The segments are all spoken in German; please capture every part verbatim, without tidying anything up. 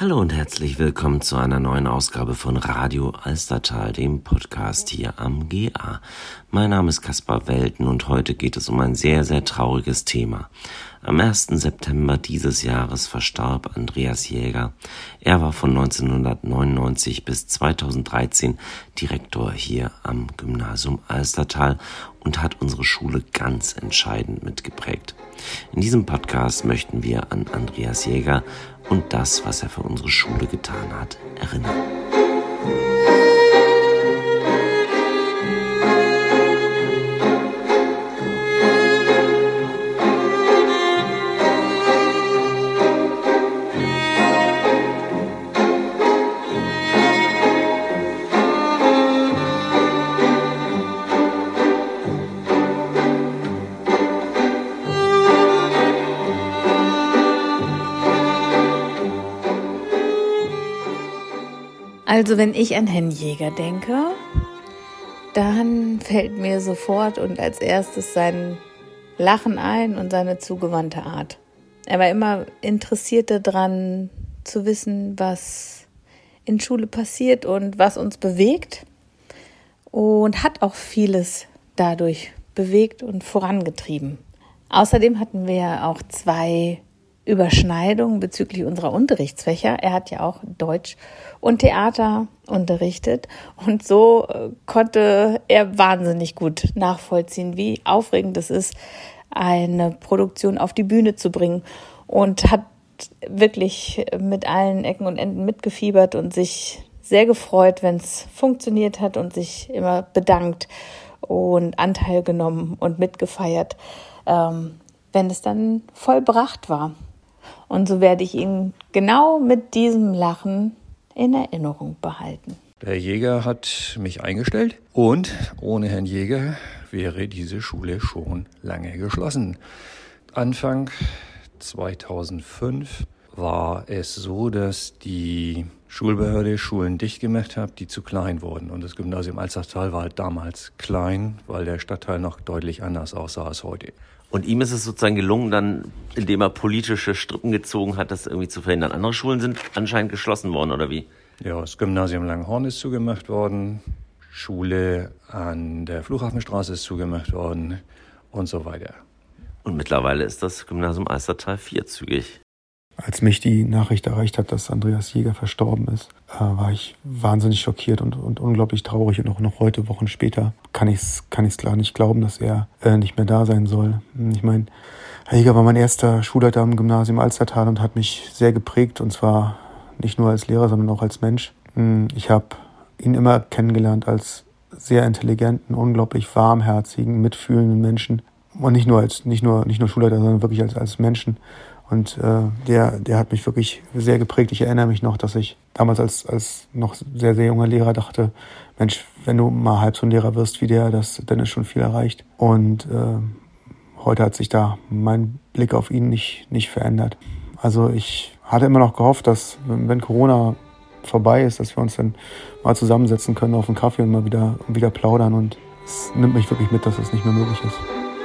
Hallo und herzlich willkommen zu einer neuen Ausgabe von Radio Alstertal, dem Podcast hier am G A. Mein Name ist Kaspar Welten und heute geht es um ein sehr, sehr trauriges Thema. Am ersten September dieses Jahres verstarb Andreas Jäger. Er war von neunzehnhundertneunundneunzig bis zweitausenddreizehn Direktor hier am Gymnasium Alstertal und hat unsere Schule ganz entscheidend mitgeprägt. In diesem Podcast möchten wir an Andreas Jäger und das, was er für unsere Schule getan hat, erinnern. Also wenn ich an Herrn Jäger denke, dann fällt mir sofort und als erstes sein Lachen ein und seine zugewandte Art. Er war immer interessiert daran zu wissen, was in Schule passiert und was uns bewegt und hat auch vieles dadurch bewegt und vorangetrieben. Außerdem hatten wir auch zwei Überschneidungen bezüglich unserer Unterrichtsfächer. Er hat ja auch Deutsch und Theater unterrichtet und so konnte er wahnsinnig gut nachvollziehen, wie aufregend es ist, eine Produktion auf die Bühne zu bringen und hat wirklich mit allen Ecken und Enden mitgefiebert und sich sehr gefreut, wenn es funktioniert hat und sich immer bedankt und Anteil genommen und mitgefeiert, ähm, wenn es dann vollbracht war. Und so werde ich ihn genau mit diesem Lachen in Erinnerung behalten. Der Herr Jäger hat mich eingestellt und ohne Herrn Jäger wäre diese Schule schon lange geschlossen. Anfang zweitausendfünf war es so, dass die Schulbehörde Schulen dicht gemacht hat, die zu klein wurden. Und das Gymnasium Alstertal war halt damals klein, weil der Stadtteil noch deutlich anders aussah als heute. Und ihm ist es sozusagen gelungen, dann, indem er politische Strippen gezogen hat, das irgendwie zu verhindern. Andere Schulen sind anscheinend geschlossen worden, oder wie? Ja, das Gymnasium Langhorn ist zugemacht worden, Schule an der Flughafenstraße ist zugemacht worden und so weiter. Und mittlerweile ist das Gymnasium Alstertal vierzügig. Als mich die Nachricht erreicht hat, dass Andreas Jäger verstorben ist, äh, war ich wahnsinnig schockiert und, und unglaublich traurig. Und auch noch heute, Wochen später, kann ich es kann ich's klar nicht glauben, dass er äh, nicht mehr da sein soll. Ich meine, Herr Jäger war mein erster Schulleiter am Gymnasium Alstertal und hat mich sehr geprägt. Und zwar nicht nur als Lehrer, sondern auch als Mensch. Ich habe ihn immer kennengelernt als sehr intelligenten, unglaublich warmherzigen, mitfühlenden Menschen. Und nicht nur als nicht nur nicht nur Schulleiter, sondern wirklich als als Menschen. Und äh, der, der hat mich wirklich sehr geprägt. Ich erinnere mich noch, dass ich damals als, als noch sehr, sehr junger Lehrer dachte, Mensch, wenn du mal halb so ein Lehrer wirst wie der, das, dann ist schon viel erreicht. Und äh, heute hat sich da mein Blick auf ihn nicht, nicht verändert. Also ich hatte immer noch gehofft, dass, wenn Corona vorbei ist, dass wir uns dann mal zusammensetzen können auf einen Kaffee und mal wieder, wieder plaudern. Und es nimmt mich wirklich mit, dass das nicht mehr möglich ist.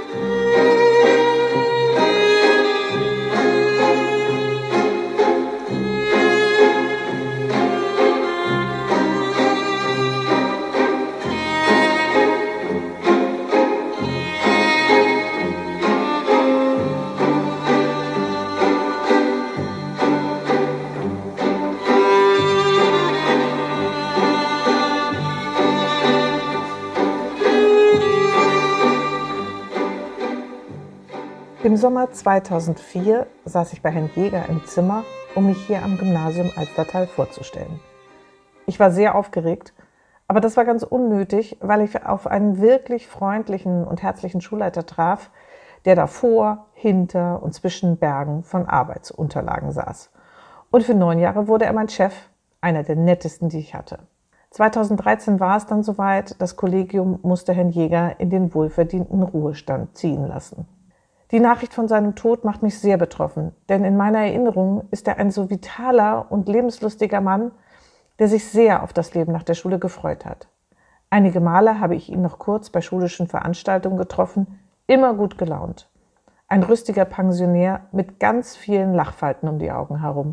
Im Sommer zweitausendvier saß ich bei Herrn Jäger im Zimmer, um mich hier am Gymnasium Alstertal vorzustellen. Ich war sehr aufgeregt, aber das war ganz unnötig, weil ich auf einen wirklich freundlichen und herzlichen Schulleiter traf, der davor, hinter und zwischen Bergen von Arbeitsunterlagen saß. Und für neun Jahre wurde er mein Chef, einer der nettesten, die ich hatte. zweitausenddreizehn war es dann soweit, das Kollegium musste Herrn Jäger in den wohlverdienten Ruhestand ziehen lassen. Die Nachricht von seinem Tod macht mich sehr betroffen, denn in meiner Erinnerung ist er ein so vitaler und lebenslustiger Mann, der sich sehr auf das Leben nach der Schule gefreut hat. Einige Male habe ich ihn noch kurz bei schulischen Veranstaltungen getroffen, immer gut gelaunt. Ein rüstiger Pensionär mit ganz vielen Lachfalten um die Augen herum.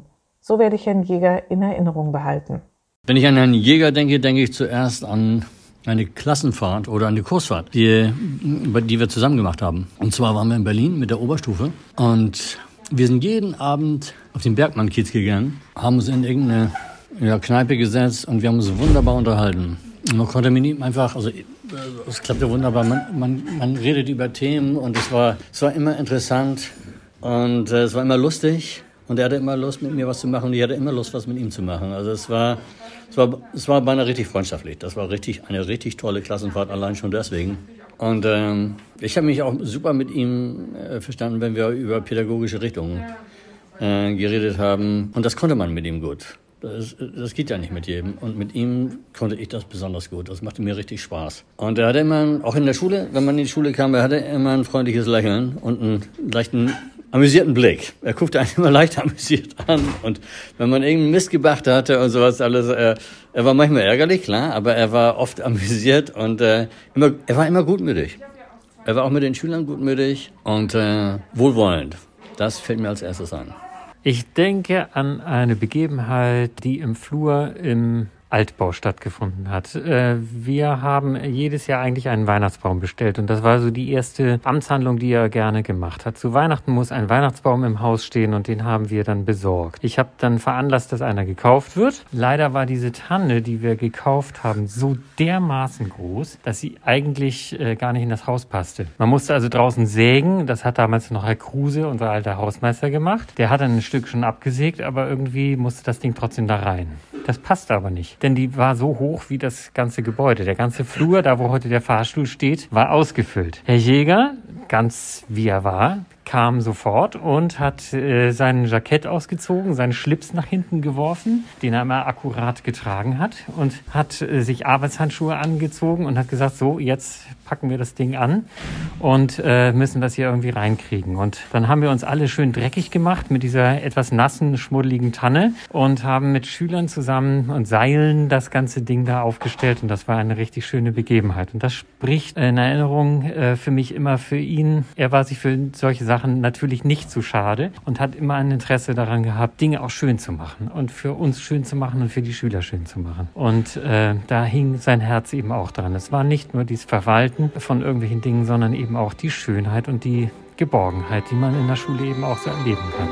So werde ich Herrn Jäger in Erinnerung behalten. Wenn ich an Herrn Jäger denke, denke ich zuerst an eine Klassenfahrt oder eine Kursfahrt, die, die wir zusammen gemacht haben. Und zwar waren wir in Berlin mit der Oberstufe und wir sind jeden Abend auf den Bergmann-Kiez gegangen, haben uns in irgendeine ja, Kneipe gesetzt und wir haben uns wunderbar unterhalten. Und man konnte mit ihm einfach, also es klappte wunderbar, man, man, man redet über Themen und es war, es war immer interessant und äh, es war immer lustig. Und er hatte immer Lust, mit mir was zu machen und ich hatte immer Lust, was mit ihm zu machen. Also es war, es war, es war beinahe richtig freundschaftlich. Das war richtig, eine richtig tolle Klassenfahrt, allein schon deswegen. Und ähm, ich habe mich auch super mit ihm äh, verstanden, wenn wir über pädagogische Richtungen äh, geredet haben. Und das konnte man mit ihm gut. Das, das geht ja nicht mit jedem. Und mit ihm konnte ich das besonders gut. Das machte mir richtig Spaß. Und er hatte immer, auch in der Schule, wenn man in die Schule kam, er hatte immer ein freundliches Lächeln und einen leichten amüsierten Blick. Er guckte einen immer leicht amüsiert an und wenn man irgendeinen Mist gemacht hatte und sowas alles, äh, er war manchmal ärgerlich, klar, aber er war oft amüsiert und äh, immer, er war immer gutmütig. Er war auch mit den Schülern gutmütig und äh, wohlwollend. Das fällt mir als erstes ein. Ich denke an eine Begebenheit, die im Flur im Altbau stattgefunden hat. Wir haben jedes Jahr eigentlich einen Weihnachtsbaum bestellt und das war so die erste Amtshandlung, die er gerne gemacht hat. Zu Weihnachten muss ein Weihnachtsbaum im Haus stehen und den haben wir dann besorgt. Ich habe dann veranlasst, dass einer gekauft wird. Leider war diese Tanne, die wir gekauft haben, so dermaßen groß, dass sie eigentlich äh, gar nicht in das Haus passte. Man musste also draußen sägen. Das hat damals noch Herr Kruse, unser alter Hausmeister, gemacht. Der hat dann ein Stück schon abgesägt, aber irgendwie musste das Ding trotzdem da rein. Das passte aber nicht, denn die war so hoch wie das ganze Gebäude. Der ganze Flur, da wo heute der Fahrstuhl steht, war ausgefüllt. Herr Jäger, ganz wie er war, kam sofort und hat äh, sein Jackett ausgezogen, seinen Schlips nach hinten geworfen, den er immer akkurat getragen hat und hat äh, sich Arbeitshandschuhe angezogen und hat gesagt, so, jetzt packen wir das Ding an und äh, müssen das hier irgendwie reinkriegen. Und dann haben wir uns alle schön dreckig gemacht mit dieser etwas nassen, schmuddeligen Tanne und haben mit Schülern zusammen und Seilen das ganze Ding da aufgestellt und das war eine richtig schöne Begebenheit. Und das spricht in Erinnerung äh, für mich immer für ihn. Er war sich für solche Sachen natürlich nicht zu schade und hat immer ein Interesse daran gehabt, Dinge auch schön zu machen und für uns schön zu machen und für die Schüler schön zu machen. Und äh, da hing sein Herz eben auch dran. Es war nicht nur dieses Verwalten von irgendwelchen Dingen, sondern eben auch die Schönheit und die Geborgenheit, die man in der Schule eben auch so erleben kann.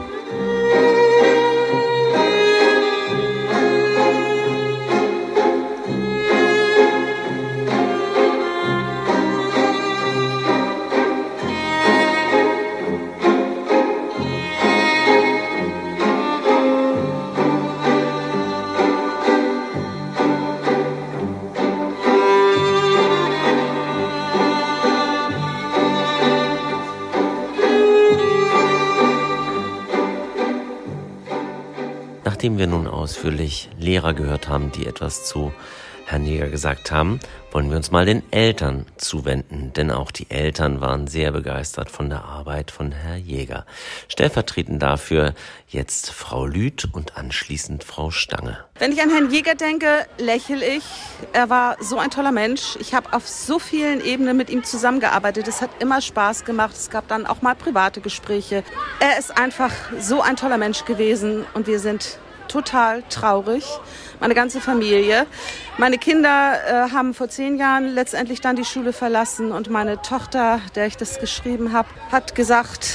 Nachdem wir nun ausführlich Lehrer gehört haben, die etwas zu Herrn Jäger gesagt haben, wollen wir uns mal den Eltern zuwenden, denn auch die Eltern waren sehr begeistert von der Arbeit von Herrn Jäger. Stellvertretend dafür jetzt Frau Lüth und anschließend Frau Stange. Wenn ich an Herrn Jäger denke, lächle ich. Er war so ein toller Mensch. Ich habe auf so vielen Ebenen mit ihm zusammengearbeitet. Es hat immer Spaß gemacht. Es gab dann auch mal private Gespräche. Er ist einfach so ein toller Mensch gewesen und wir sind total traurig, meine ganze Familie. Meine Kinder äh, haben vor zehn Jahren letztendlich dann die Schule verlassen und meine Tochter, der ich das geschrieben habe, hat gesagt,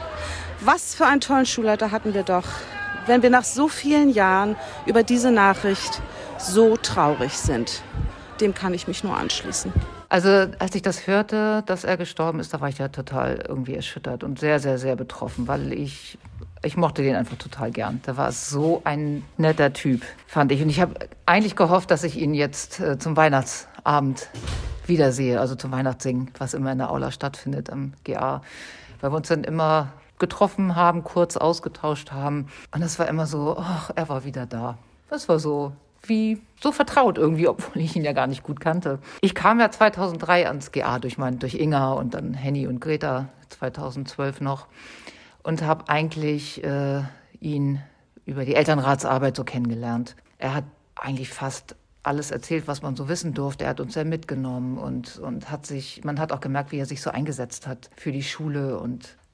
was für einen tollen Schulleiter hatten wir doch, wenn wir nach so vielen Jahren über diese Nachricht so traurig sind. Dem kann ich mich nur anschließen. Also als ich das hörte, dass er gestorben ist, da war ich ja total irgendwie erschüttert und sehr, sehr, sehr betroffen, weil ich... Ich mochte den einfach total gern. Der war so ein netter Typ, fand ich. Und ich habe eigentlich gehofft, dass ich ihn jetzt äh, zum Weihnachtsabend wiedersehe, also zum Weihnachtssingen, was immer in der Aula stattfindet am G A. Weil wir uns dann immer getroffen haben, kurz ausgetauscht haben. Und das war immer so, ach, er war wieder da. Das war so wie so vertraut irgendwie, obwohl ich ihn ja gar nicht gut kannte. Ich kam ja zweitausenddrei ans G A durch, mein, durch Inga und dann Henny und Greta zweitausendzwölf noch. Und habe eigentlich äh, ihn über die Elternratsarbeit so kennengelernt. Er hat eigentlich fast alles erzählt, was man so wissen durfte. Er hat uns sehr mitgenommen und, und hat sich, man hat auch gemerkt, wie er sich so eingesetzt hat für die Schule und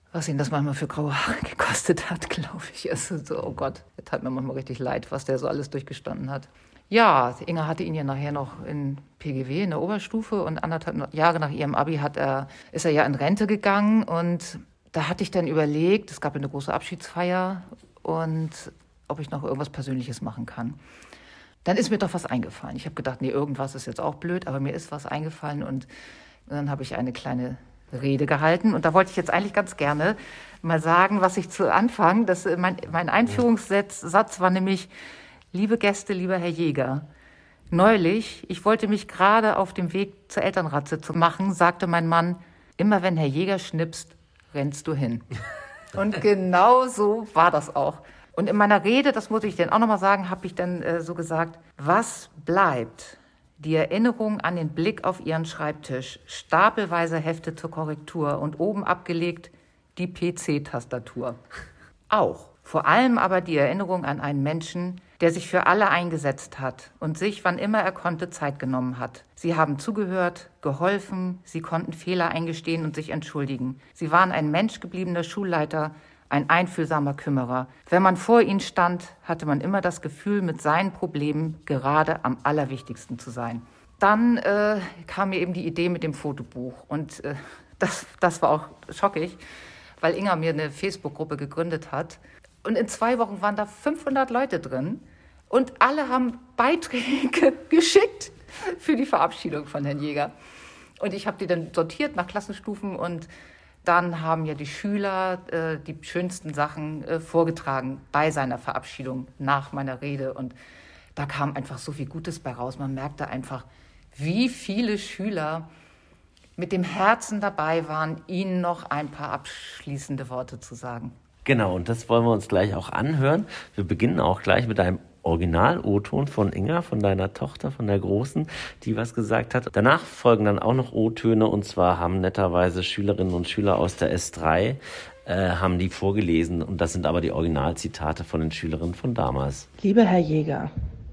was ihn das manchmal für graue Haare gekostet hat, glaube ich. Also so, oh Gott, das tat mir manchmal richtig leid, was der so alles durchgestanden hat. Ja, Inga hatte ihn ja nachher noch in P G W, in der Oberstufe, und anderthalb Jahre nach ihrem Abi hat er, ist er ja in Rente gegangen, und da hatte ich dann überlegt, es gab eine große Abschiedsfeier, und ob ich noch irgendwas Persönliches machen kann. Dann ist mir doch was eingefallen. Ich habe gedacht, nee, irgendwas ist jetzt auch blöd, aber mir ist was eingefallen, und dann habe ich eine kleine Rede gehalten, und da wollte ich jetzt eigentlich ganz gerne mal sagen, was ich zu Anfang, das, mein, mein Einführungssatz Satz war nämlich: Liebe Gäste, lieber Herr Jäger, neulich, ich wollte mich gerade auf dem Weg zur Elternratssitzung machen, sagte mein Mann, immer wenn Herr Jäger schnipst, rennst du hin. Und genau so war das auch. Und in meiner Rede, das muss ich dann auch nochmal sagen, habe ich dann äh, so gesagt: Was bleibt? Die Erinnerung an den Blick auf Ihren Schreibtisch, stapelweise Hefte zur Korrektur und oben abgelegt die P C-Tastatur. Auch. Vor allem aber die Erinnerung an einen Menschen, der sich für alle eingesetzt hat und sich, wann immer er konnte, Zeit genommen hat. Sie haben zugehört, geholfen, sie konnten Fehler eingestehen und sich entschuldigen. Sie waren ein menschgebliebener Schulleiter, ein einfühlsamer Kümmerer. Wenn man vor ihnen stand, hatte man immer das Gefühl, mit seinen Problemen gerade am allerwichtigsten zu sein. Dann äh, kam mir eben die Idee mit dem Fotobuch, und äh, das, das war auch schockig, weil Inga mir eine Facebook-Gruppe gegründet hat. Und in zwei Wochen waren da fünfhundert Leute drin, und alle haben Beiträge geschickt für die Verabschiedung von Herrn Jäger. Und ich habe die dann sortiert nach Klassenstufen, und dann haben ja die Schüler äh, die schönsten Sachen äh, vorgetragen bei seiner Verabschiedung nach meiner Rede. Und da kam einfach so viel Gutes bei raus. Man merkte einfach, wie viele Schüler mit dem Herzen dabei waren, ihnen noch ein paar abschließende Worte zu sagen. Genau, und das wollen wir uns gleich auch anhören. Wir beginnen auch gleich mit einem Original-O-Ton von Inga, von deiner Tochter, von der Großen, die was gesagt hat. Danach folgen dann auch noch O-Töne, und zwar haben netterweise Schülerinnen und Schüler aus der S drei äh, haben die vorgelesen, und das sind aber die Originalzitate von den Schülerinnen von damals. Lieber Herr Jäger,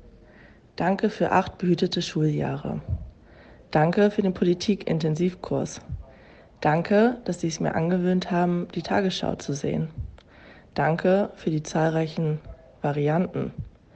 danke für acht behütete Schuljahre. Danke für den Politik-Intensivkurs. Danke, dass Sie es mir angewöhnt haben, die Tagesschau zu sehen. Danke für die zahlreichen Varianten.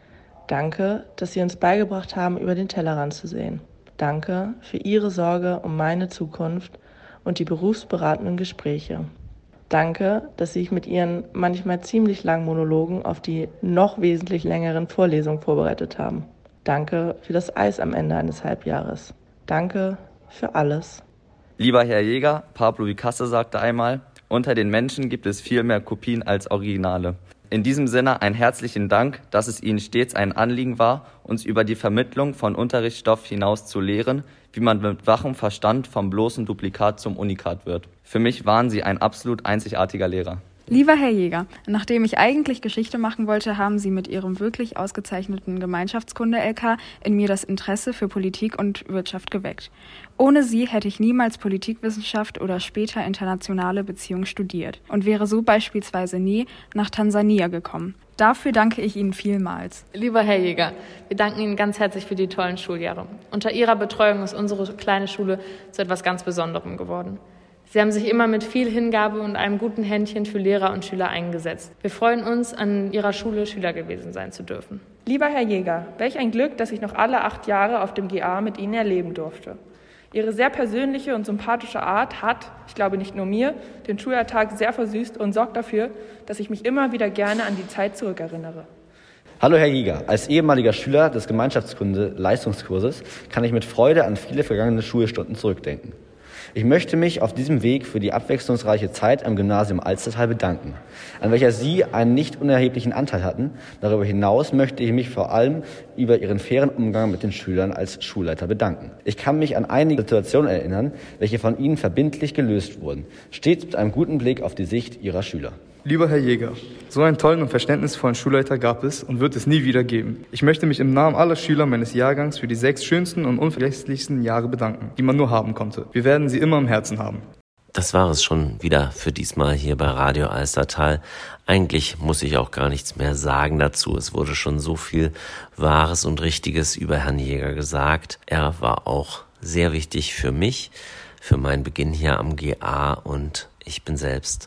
Danke, dass Sie uns beigebracht haben, über den Tellerrand zu sehen. Danke für Ihre Sorge um meine Zukunft und die berufsberatenden Gespräche. Danke, dass Sie sich mit Ihren manchmal ziemlich langen Monologen auf die noch wesentlich längeren Vorlesungen vorbereitet haben. Danke für das Eis am Ende eines Halbjahres. Danke für alles. Lieber Herr Jäger, Pablo Picasso sagte einmal, unter den Menschen gibt es viel mehr Kopien als Originale. In diesem Sinne einen herzlichen Dank, dass es Ihnen stets ein Anliegen war, uns über die Vermittlung von Unterrichtsstoff hinaus zu lehren, wie man mit wachem Verstand vom bloßen Duplikat zum Unikat wird. Für mich waren Sie ein absolut einzigartiger Lehrer. Lieber Herr Jäger, nachdem ich eigentlich Geschichte machen wollte, haben Sie mit Ihrem wirklich ausgezeichneten Gemeinschaftskunde-L K in mir das Interesse für Politik und Wirtschaft geweckt. Ohne Sie hätte ich niemals Politikwissenschaft oder später internationale Beziehungen studiert und wäre so beispielsweise nie nach Tansania gekommen. Dafür danke ich Ihnen vielmals. Lieber Herr Jäger, wir danken Ihnen ganz herzlich für die tollen Schuljahre. Unter Ihrer Betreuung ist unsere kleine Schule zu etwas ganz Besonderem geworden. Sie haben sich immer mit viel Hingabe und einem guten Händchen für Lehrer und Schüler eingesetzt. Wir freuen uns, an Ihrer Schule Schüler gewesen sein zu dürfen. Lieber Herr Jäger, welch ein Glück, dass ich noch alle acht Jahre auf dem G A mit Ihnen erleben durfte. Ihre sehr persönliche und sympathische Art hat, ich glaube nicht nur mir, den Schulalltag sehr versüßt und sorgt dafür, dass ich mich immer wieder gerne an die Zeit zurückerinnere. Hallo Herr Jäger, als ehemaliger Schüler des Gemeinschaftskunde-Leistungskurses kann ich mit Freude an viele vergangene Schulstunden zurückdenken. Ich möchte mich auf diesem Weg für die abwechslungsreiche Zeit am Gymnasium Alstertal bedanken, an welcher Sie einen nicht unerheblichen Anteil hatten. Darüber hinaus möchte ich mich vor allem über Ihren fairen Umgang mit den Schülern als Schulleiter bedanken. Ich kann mich an einige Situationen erinnern, welche von Ihnen verbindlich gelöst wurden, stets mit einem guten Blick auf die Sicht Ihrer Schüler. Lieber Herr Jäger, so einen tollen und verständnisvollen Schulleiter gab es und wird es nie wieder geben. Ich möchte mich im Namen aller Schüler meines Jahrgangs für die sechs schönsten und unvergesslichsten Jahre bedanken, die man nur haben konnte. Wir werden sie immer im Herzen haben. Das war es schon wieder für diesmal hier bei Radio Alstertal. Eigentlich muss ich auch gar nichts mehr sagen dazu. Es wurde schon so viel Wahres und Richtiges über Herrn Jäger gesagt. Er war auch sehr wichtig für mich, für meinen Beginn hier am G A, und ich bin selbst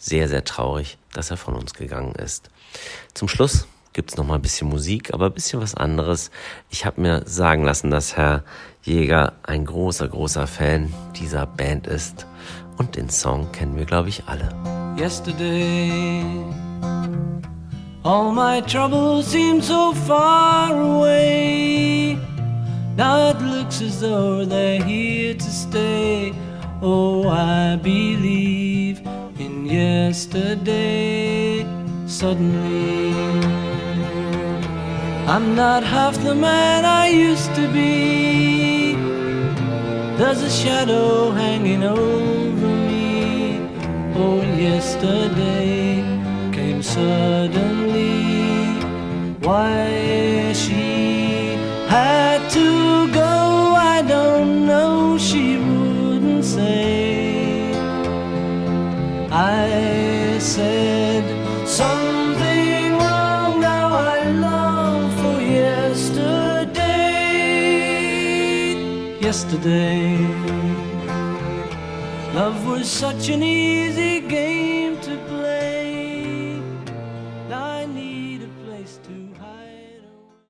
sehr, sehr traurig, dass er von uns gegangen ist. Zum Schluss gibt's noch mal ein bisschen Musik, aber ein bisschen was anderes. Ich habe mir sagen lassen, dass Herr Jäger ein großer, großer Fan dieser Band ist. Und den Song kennen wir, glaube ich, alle. Yesterday, all my troubles seem so far away. Now it looks as though they're here to stay. Oh, I believe in yesterday. Suddenly, I'm not half the man I used to be. There's a shadow hanging over me. Oh, yesterday came suddenly. Why she had to go, I don't know, she wouldn't say. I said something wrong, now I long for yesterday. Yesterday, love was such an easy game to play.